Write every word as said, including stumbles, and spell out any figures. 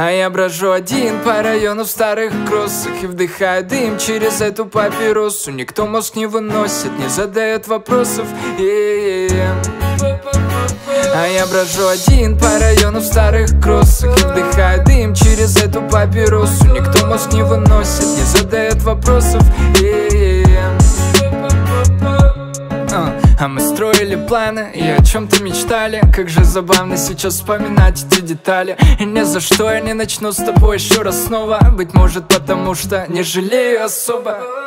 А я брожу один по району в старых кроссах и вдыхаю дым через эту папиросу. Никто мозг не выносит, не задает вопросов. е-е-е. А я брожу один по району в старых кроссах и вдыхаю дым через эту папиросу. Никто мозг не выносит, не задает вопросов. е-е-е. А мы строили планы и о чем-то мечтали. Как же забавно сейчас вспоминать эти детали. И ни за что я не начну с тобой еще раз снова. Быть может потому что не жалею особо.